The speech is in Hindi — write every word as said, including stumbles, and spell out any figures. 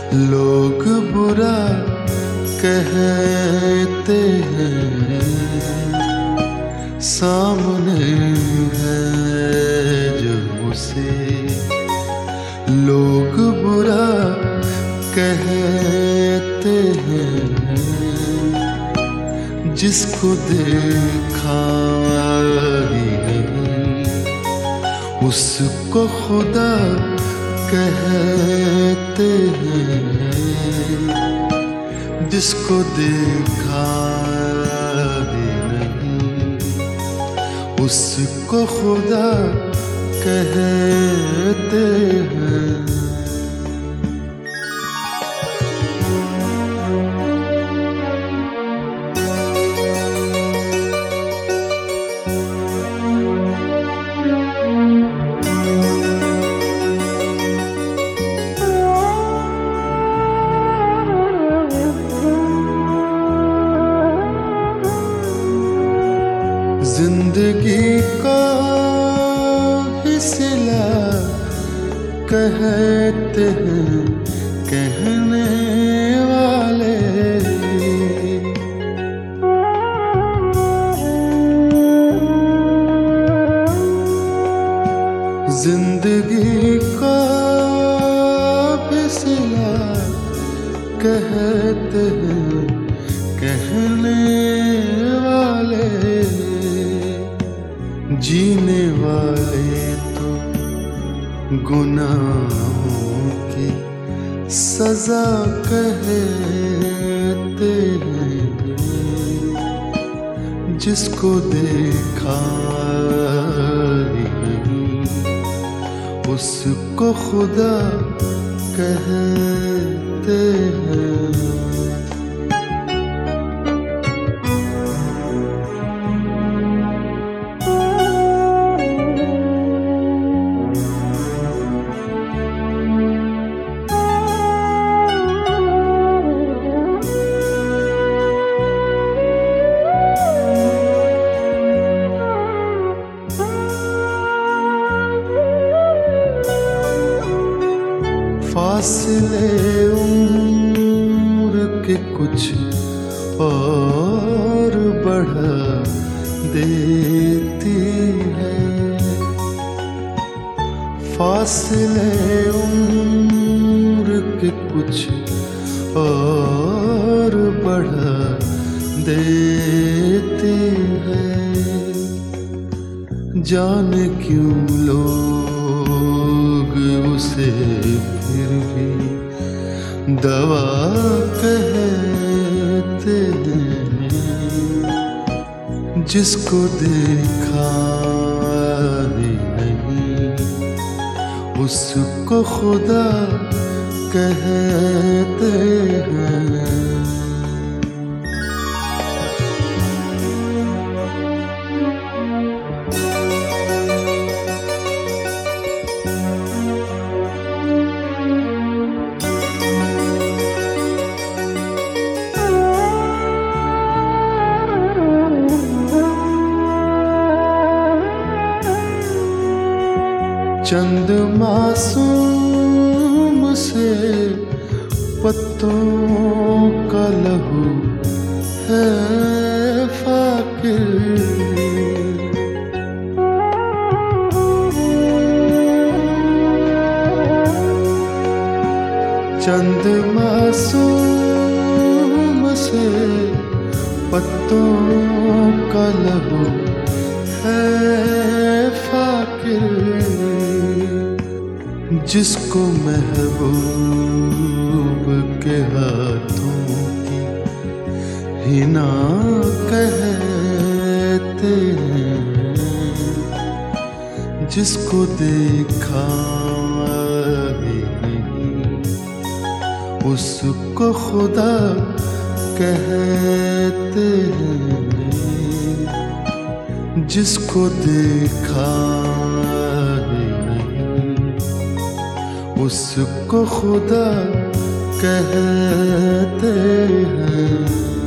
लोग बुरा कहते हैं, सामने है जो उसे लोग बुरा कहते हैं, जिसको देखा ही नहीं उसको खुदा कहते हैं, जिसको देखा भी नहीं उसको खुदा कहते हैं। जिंदगी का हिस्सा कहते हैं कहने वाले, जिंदगी का हिस्सा कहते हैं कहने वाले, जीने वाले तो गुनाहों की सजा कहते हैं, जिसको देखा ही नहीं उसको खुदा कहते हैं। फासले उम्र के कुछ और बढ़ा देती है, फासले उम्र के कुछ और बढ़ा देती है, जाने क्यों लोग उसे फिर भी दवा कहते हैं, जिसको देखा ही नहीं उसको खुदा कहते हैं। चंद मासूम से पत्तों का लहू है फाकिर, चंद मासूम से पत्तों का लहू है फाकिर, जिसको महबूब के हाथों की हिना कहते हैं, जिसको देखा ही नहीं उसको खुदा कहते हैं, जिसको देखा उसको खुदा कहते हैं।